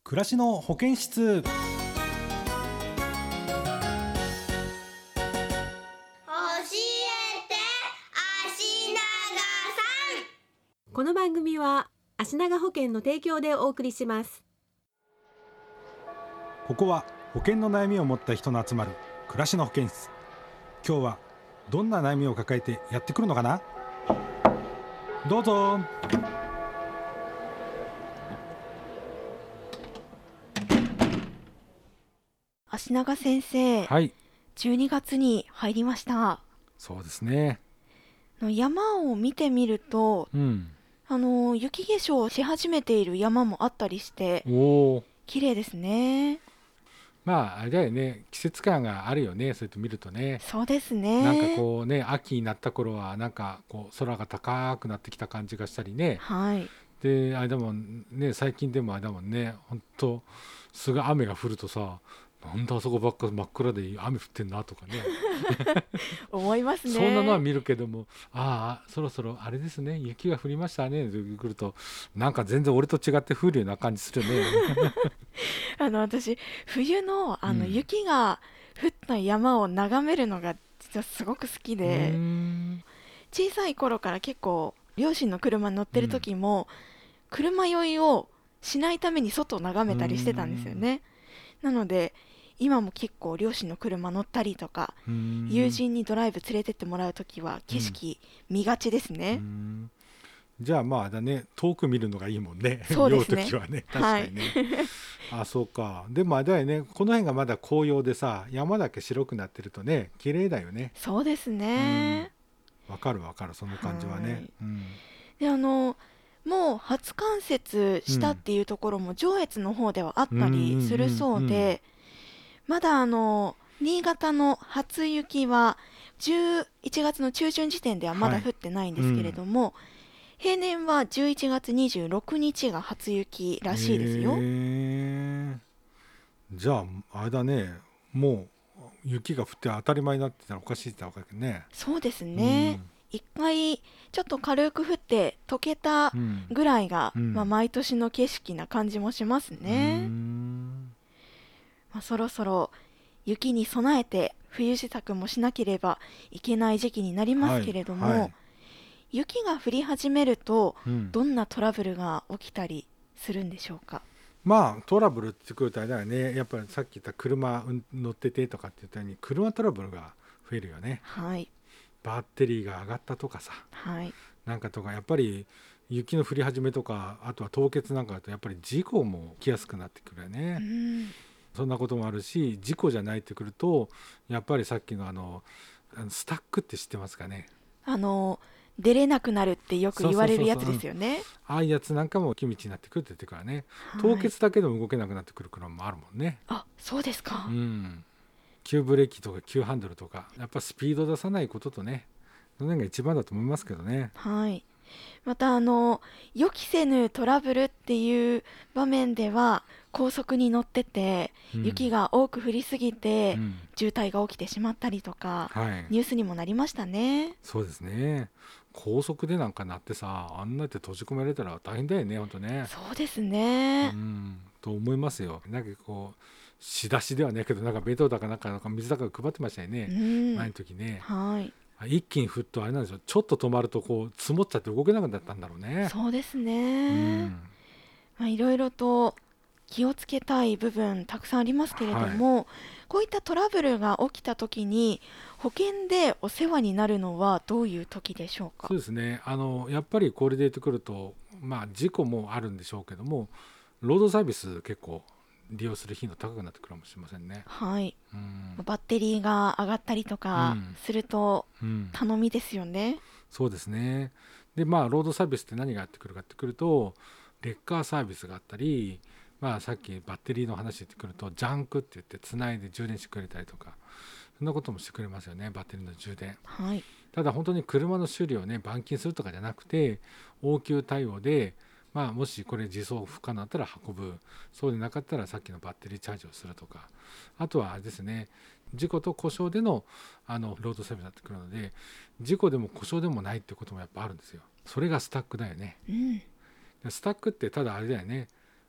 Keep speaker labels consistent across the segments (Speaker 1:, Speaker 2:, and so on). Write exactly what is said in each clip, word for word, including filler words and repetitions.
Speaker 1: 暮らしの保健室。
Speaker 2: 教えて足長さん。
Speaker 3: この番組は足長保険の提供でお送りします。
Speaker 1: ここは保険の悩みを持った人の集まる暮らしの保健室。今日はどんな悩みを抱えてやってくるのかな。どうぞ。
Speaker 4: 足長先生、
Speaker 1: はい、
Speaker 4: じゅうにがつに入りました。
Speaker 1: そうですね。
Speaker 4: の山を見てみると、
Speaker 1: うん、
Speaker 4: あの雪化粧し始めている山もあったりして
Speaker 1: おー、
Speaker 4: 綺麗ですね。
Speaker 1: まああれだよね、季節感があるよね、そうやって見るとね。
Speaker 4: そうですね。
Speaker 1: なんかこうね、秋になった頃はなんかこう空が高くなってきた感じがしたりね。
Speaker 4: はい。
Speaker 1: であれだもんね、最近でもあれだもんね、ほんとすぐ雨が降るとさ、なんだあそこばっか真っ暗で雨降ってんなとかね
Speaker 4: 思いますね。
Speaker 1: そんなのは見るけども、ああそろそろあれですね、雪が降りましたねって来ると、なんか全然俺と違って降るような感じするね
Speaker 4: あの私冬のあの
Speaker 1: うん
Speaker 4: 雪が降った山を眺めるのが実はすごく好き
Speaker 1: うー
Speaker 4: で、
Speaker 1: ん
Speaker 4: 小さい頃から結構両親の車に乗ってる時も、車酔いをしないために外を眺めたりしてたんですよね。なので今も結構両親の車乗ったりとか、
Speaker 1: うーん
Speaker 4: 友人にドライブ連れてってもらうときは景色見がちです
Speaker 1: うー
Speaker 4: ね。
Speaker 1: んじゃあまあだね、遠く見るのがいいもんね。
Speaker 4: そうですね
Speaker 1: 見ようときはね、確かにね、あ、そうか。でもあれだよね、この辺がまだ紅葉でさ、山だけ白くなってるとね、綺麗だよね。
Speaker 4: そうですね。
Speaker 1: わかるわかる、その感じはね。
Speaker 4: はい
Speaker 1: うん
Speaker 4: であのもう初冠雪したっていうところも上越の方ではあったりするそうで、まだあの新潟の初雪はじゅういちがつの中旬時点ではまだ降ってないんですけれども、平年はじゅういちがつにじゅうろくにちが初雪らしいですよ。
Speaker 1: へーじゃああれだね、もう雪が降って当たり前になってたらおかしいってわけだね。
Speaker 4: そうですね。一回ちょっと軽く降って溶けた
Speaker 1: うん
Speaker 4: ぐらいが、
Speaker 1: うん
Speaker 4: まあ、毎年の景色な感じもします
Speaker 1: う
Speaker 4: ね。
Speaker 1: ん
Speaker 4: まあ、そろそろ雪に備えて冬支度もしなければいけない時期になりますけれども、
Speaker 1: はいはい
Speaker 4: 雪が降り始めると
Speaker 1: うん
Speaker 4: どんなトラブルが起きたりするんでしょうか。
Speaker 1: まあトラブルってくるとあれだよね、やっぱりさっき言った車乗っててとかって言ったように車トラブルが増えるよね。
Speaker 4: はい
Speaker 1: バッテリーが上がったとかさ、
Speaker 4: はい
Speaker 1: なんかとか、やっぱり雪の降り始めとか、あとは凍結なんかだとやっぱり事故も起きやすくなってくるよ
Speaker 4: う
Speaker 1: ね。
Speaker 4: ん
Speaker 1: そんなこともあるし、事故じゃないってくるとやっぱりさっきのあのあのスタックって知ってますかね。
Speaker 4: あの出れなくなるってよく言われるやつですよね。
Speaker 1: ああいうやつなんかも雪道になってくるって言ってからね、
Speaker 4: はい
Speaker 1: 凍結だけでも動けなくなってくる車もあるもんね。
Speaker 4: あ、そうですか。
Speaker 1: うん急ブレーキとか急ハンドルとか、やっぱスピード出さないこととね、その辺が一番だと思いますけどね。
Speaker 4: はい。またあの予期せぬトラブルっていう場面では高速に乗ってて、
Speaker 1: うん
Speaker 4: 雪が多く降りすぎて、
Speaker 1: うん
Speaker 4: 渋滞が起きてしまったりとか、
Speaker 1: はい
Speaker 4: ニュースにもなりましたね。
Speaker 1: そうですね。高速でなんかなってさ、あんなって閉じ込められたら大変だよね、ほんとね。
Speaker 4: そうです
Speaker 1: う
Speaker 4: ね。
Speaker 1: ん、と思いますよ。なんかこう、仕出しではないけど、なんか弁当だかなんか、なんか水だか配ってましたよ
Speaker 4: う
Speaker 1: ね。
Speaker 4: ん。
Speaker 1: 前の時ね。
Speaker 4: はい。
Speaker 1: 一気に降るとあれなんですよ。ちょっと止まるとこう積もっちゃって動けなくなったんだろうね。
Speaker 4: そうです
Speaker 1: う
Speaker 4: ね。
Speaker 1: ん、
Speaker 4: まあいろいろと気をつけたい部分たくさんありますけれども、こういったトラブルが起きた時に保険でお世話になるのはどういう時でしょうか。
Speaker 1: そうですね。あのやっぱりこれで言ってくると、まあ事故もあるんでしょうけども、ロードサービス結構利用する頻度高くなってくるかもしれませんね。
Speaker 4: はい。
Speaker 1: うん
Speaker 4: バッテリーが上がったりとか
Speaker 1: うん
Speaker 4: すると
Speaker 1: うん
Speaker 4: 頼みですよね。
Speaker 1: そうですね。でまあロードサービスって何がやってくるかってくると、レッカーサービスがあったり、まあ、さっきバッテリーの話ってくるとジャンクって言ってつないで充電してくれたりとか、そんなこともしてくれますよね、バッテリーの充電。
Speaker 4: はい。
Speaker 1: ただ本当に車の修理をね板金するとかじゃなくて、応急対応で、まあ、もしこれ自走不可能だったら運ぶ、そうでなかったらさっきのバッテリーチャージをするとか、あとはあれですね、事故と故障でのあのロードサービスになってくるので、事故でも故障でもないってこともやっぱあるんですよ。それがスタックだよね。
Speaker 4: うん。
Speaker 1: スタックってただあれだよね、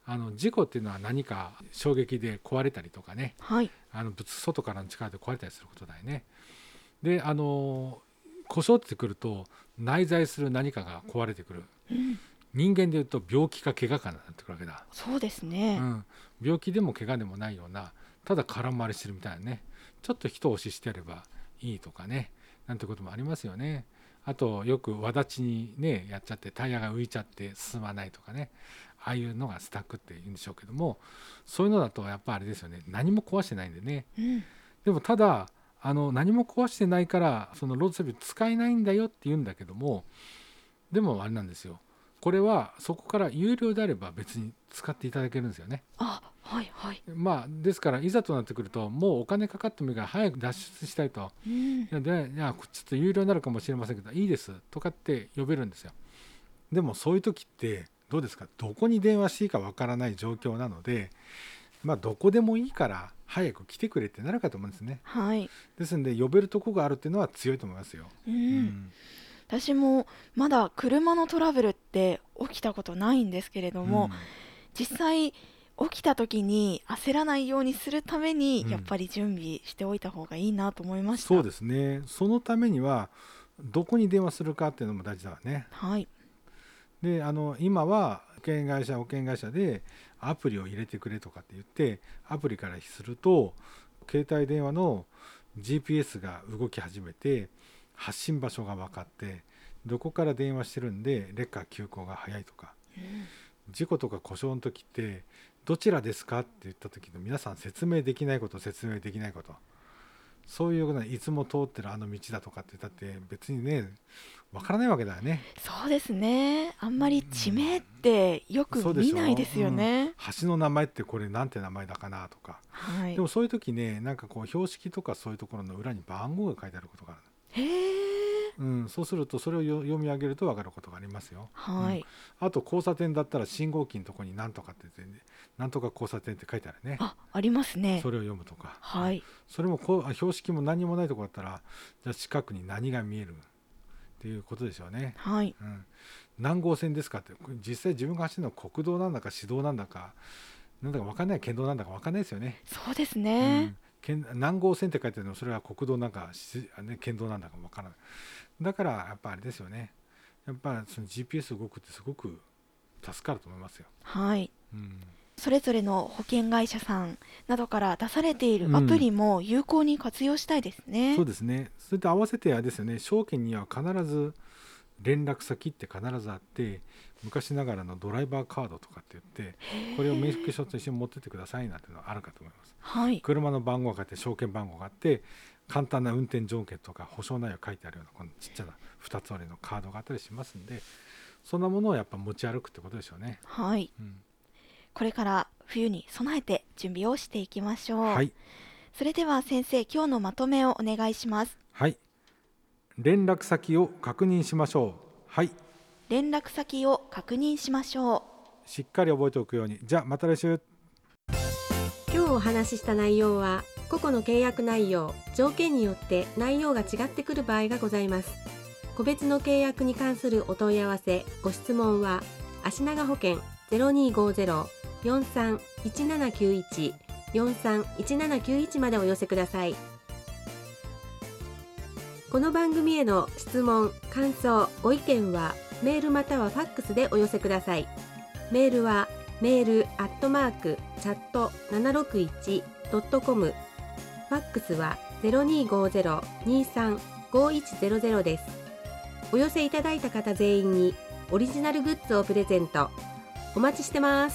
Speaker 1: あの事故っていうのは何か衝撃で壊れたりとかね、
Speaker 4: はい、
Speaker 1: あの物外からの力で壊れたりすることだよね。であの故障ってくると内在する何かが壊れてくる、
Speaker 4: うん、
Speaker 1: 人間でいうと病気か怪我かになってくるわけだ。
Speaker 4: そうですね、
Speaker 1: うん、病気でも怪我でもないような、ただ空回りしてるみたいなね、ちょっと一押ししてやればいいとかね、なんてこともありますよね。あとよくわだちにねやっちゃってタイヤが浮いちゃって進まないとかね、ああいうのがスタックって言うんでしょうけども、そういうのだとやっぱあれですよね、何も壊してないんでね。
Speaker 4: うん、
Speaker 1: でもただあの何も壊してないからそのロード整備使えないんだよって言うんだけども、でもあれなんですよ、これはそこから有料であれば別に使っていただけるんですよね。
Speaker 4: あ、はいはい、
Speaker 1: まあですからいざとなってくるともうお金かかってもいいから早く脱出したいと、
Speaker 4: うん、
Speaker 1: いやでいやちょっと有料になるかもしれませんけどいいですとかって呼べるんですよ。でもそういう時ってどうですか、どこに電話していいかわからない状況なので、まあどこでもいいから早く来てくれってなるかと思うんですね。
Speaker 4: はい、
Speaker 1: ですので呼べるとこがあるっていうのは強いと思いますよ。
Speaker 4: うん
Speaker 1: うん、
Speaker 4: 私もまだ車のトラブルって起きたことないんですけれども、
Speaker 1: うん
Speaker 4: 実際起きた時に焦らないようにするために、
Speaker 1: うん
Speaker 4: やっぱり準備しておいた方がいいなと思いました。
Speaker 1: そうですね。そのためにはどこに電話するかっていうのも大事だわね。
Speaker 4: はい、
Speaker 1: であの今は保険会社保険会社でアプリを入れてくれとかって言ってアプリからすると携帯電話の ジーピーエス が動き始めて発信場所が分かってどこから電話してるんでレッカー急行が早いとか、
Speaker 4: うん、
Speaker 1: 事故とか故障の時ってどちらですかって言った時の皆さん説明できないこと説明できないこと、そういうようないつも通ってるあの道だとかって言ったって別にねわからないわけだよね。
Speaker 4: そうですね、あんまり地名ってよく
Speaker 1: そうでしょ
Speaker 4: 見ないですよね。
Speaker 1: うん橋の名前ってこれなんて名前だかなとか、
Speaker 4: はい
Speaker 1: でもそういう時ねなんかこう標識とかそういうところの裏に番号が書いてあることがある、
Speaker 4: へえ、
Speaker 1: うん、そうするとそれをよ読み上げると分かることがありますよ。
Speaker 4: はい、
Speaker 1: うんあと交差点だったら信号機のところに何とかって言って、ね、なんとか交差点って書いてあるね。
Speaker 4: あ、ありますね。
Speaker 1: それを読むとか、
Speaker 4: はい、
Speaker 1: それもこうあ標識も何もないところだったらじゃあ近くに何が見えるっていうことでしょうね。
Speaker 4: はい、
Speaker 1: うん、何号線ですかってこれ実際自分が走るのは国道なんだか市道なんだかなんだか分かんない、県道なんだか分かんないですよね。
Speaker 4: そうです
Speaker 1: う
Speaker 4: ね。
Speaker 1: ん、県何号線って書いてるのそれは国道なんかし、ね、県道なんだか分からない。だからやっぱあれですよね、やっぱその ジーピーエス 動くってすごく助かると思いますよ。
Speaker 4: はい、
Speaker 1: うん
Speaker 4: それぞれの保険会社さんなどから出されているアプリも有効に活用したいですね。
Speaker 1: そうですね。それと合わせてあれですよね、証券には必ず連絡先って必ずあって、昔ながらのドライバーカードとかって言ってこれを免許証と一緒に持ってってくださいなんていうのがあるかと思います。
Speaker 4: はい、
Speaker 1: 車の番号があって証券番号があって簡単な運転条件とか保証内容が書いてあるようなこのちっちゃなふたつ割りのカードがあったりしますんで、そんなものをやっぱ持ち歩くってことでしょうね。
Speaker 4: はい、
Speaker 1: うん、
Speaker 4: これから冬に備えて準備をしていきましょう。
Speaker 1: はい、
Speaker 4: それでは先生、今日のまとめをお願いします。
Speaker 1: はい、連絡先を確認しましょう。はい、
Speaker 4: 連絡先を確認しましょう。
Speaker 1: しっかり覚えておくように。じゃあまた来週。
Speaker 3: 今日お話しした内容は個々の契約内容、条件によって内容が違ってくる場合がございます。個別の契約に関するお問い合わせ、ご質問は足長保険 ゼロにーごーゼロ よんさん いちななきゅういち よんさん いちななきゅういちまでお寄せください。この番組への質問、感想、ご意見はメールまたはファックスでお寄せください。メールはメールアットマークチャットななろくいちドットコム、ファックスは ゼロにーごーゼロ にーさん ごーいちゼロゼロです。お寄せいただいた方全員にオリジナルグッズをプレゼント。お待ちしてます。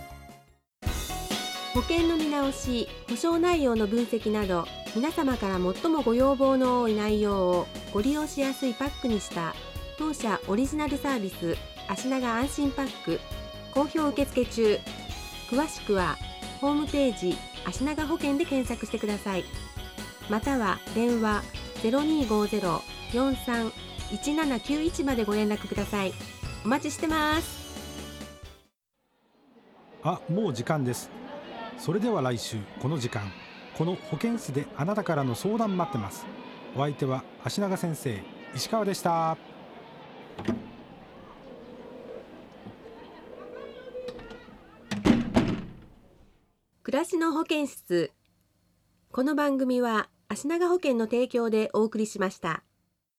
Speaker 3: 保険の見直し、保証内容の分析など皆様から最もご要望の多い内容をご利用しやすいパックにした当社オリジナルサービス足長安心パック好評受付中。詳しくはホームページ足長保険で検索してください。または電話 ゼロにーごーゼロ よんさん いちななきゅういちまでご連絡ください。お待ちしてます。
Speaker 1: あ、もう時間です。それでは来週この時間この保健室であなたからの相談待ってます。お相手は足長先生石川でした。
Speaker 3: 暮らしの保健室。この番組は足長保険の提供でお送りしました。